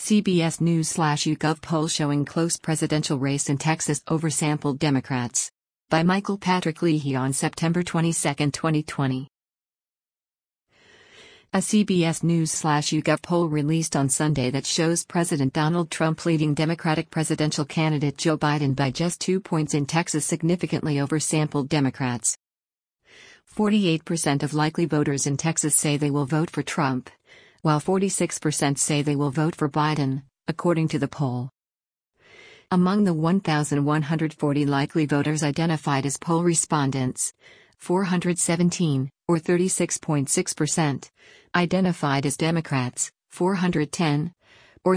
CBS News/YouGov poll showing close presidential race in Texas over sampled Democrats. By Michael Patrick Leahy on September 22, 2020. A CBS News/YouGov poll released on Sunday that shows President Donald Trump leading Democratic presidential candidate Joe Biden by just 2 points in Texas, significantly over sampled Democrats. 48% of likely voters in Texas say they will vote for Trump, while 46% say they will vote for Biden, according to the poll. Among the 1,140 likely voters identified as poll respondents, 417, or 36.6%, identified as Democrats, 410, or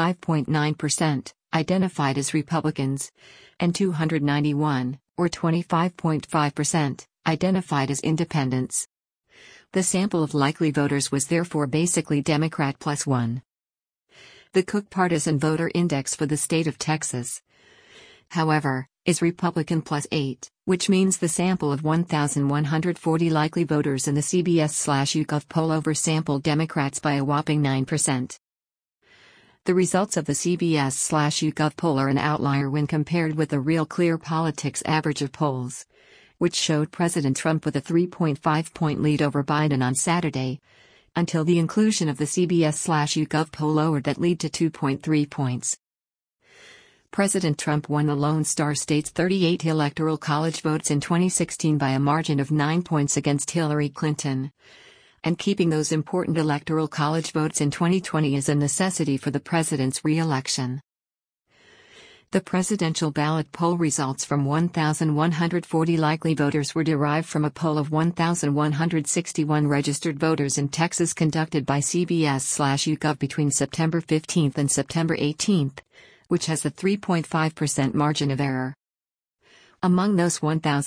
35.9%, identified as Republicans, and 291, or 25.5%, identified as independents. The sample of likely voters was therefore basically Democrat plus one. The Cook Partisan Voter Index for the state of Texas, however, is Republican plus 8, which means the sample of 1,140 likely voters in the CBS/YouGov poll oversampled Democrats by a whopping 9%. The results of the CBS/YouGov poll are an outlier when compared with the Real Clear Politics average of polls, which showed President Trump with a 3.5-point lead over Biden on Saturday, until the inclusion of the CBS/YouGov poll lowered that lead to 2.3 points. President Trump won the Lone Star State's 38 Electoral College votes in 2016 by a margin of 9 points against Hillary Clinton. And keeping those important Electoral College votes in 2020 is a necessity for the president's re-election. The presidential ballot poll results from 1,140 likely voters were derived from a poll of 1,161 registered voters in Texas conducted by CBS/YouGov between September 15 and September 18, which has a 3.5% margin of error. Among those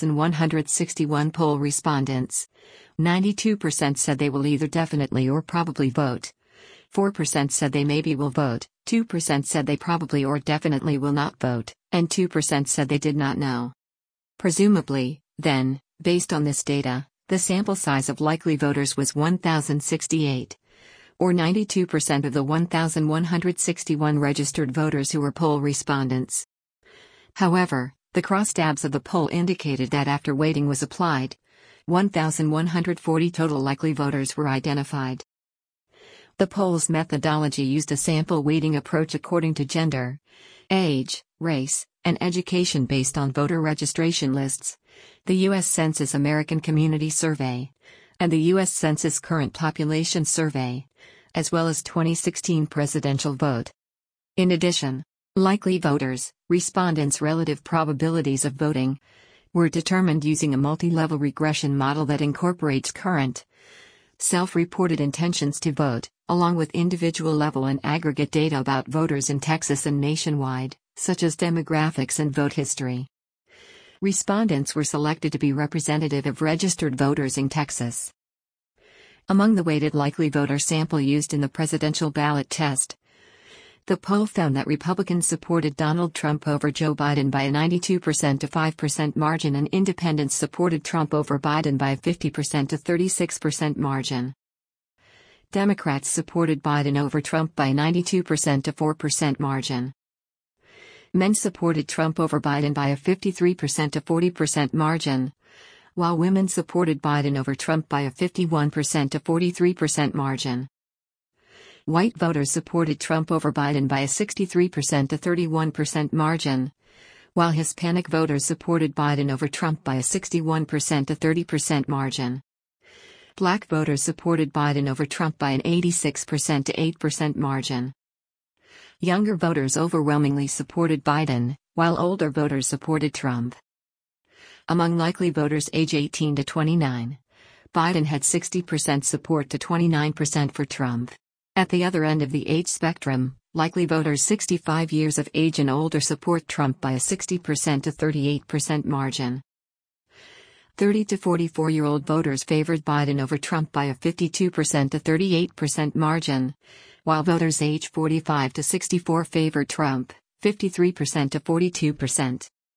1,161 poll respondents, 92% said they will either definitely or probably vote. 4% said they maybe will vote, 2% said they probably or definitely will not vote, and 2% said they did not know. Presumably, then, based on this data, the sample size of likely voters was 1,068, or 92% of the 1,161 registered voters who were poll respondents. However, the crosstabs of the poll indicated that after weighting was applied, 1,140 total likely voters were identified. The poll's methodology used a sample weighting approach according to gender, age, race, and education based on voter registration lists, the U.S. Census American Community Survey, and the U.S. Census Current Population Survey, as well as 2016 presidential vote. In addition, likely voters, respondents' relative probabilities of voting, were determined using a multi-level regression model that incorporates current, self-reported intentions to vote, along with individual-level and aggregate data about voters in Texas and nationwide, such as demographics and vote history. Respondents were selected to be representative of registered voters in Texas. Among the weighted likely voter sample used in the presidential ballot test, the poll found that Republicans supported Donald Trump over Joe Biden by a 92% to 5% margin and independents supported Trump over Biden by a 50% to 36% margin. Democrats supported Biden over Trump by 92% to 4% margin. Men supported Trump over Biden by a 53% to 40% margin, while women supported Biden over Trump by a 51% to 43% margin. White voters supported Trump over Biden by a 63% to 31% margin, while Hispanic voters supported Biden over Trump by a 61% to 30% margin. Black voters supported Biden over Trump by an 86% to 8% margin. Younger voters overwhelmingly supported Biden, while older voters supported Trump. Among likely voters age 18 to 29, Biden had 60% support to 29% for Trump. At the other end of the age spectrum, likely voters 65 years of age and older support Trump by a 60% to 38% margin. 30 to 44-year-old voters favored Biden over Trump by a 52% to 38% margin, while voters age 45 to 64 favored Trump, 53% to 42%.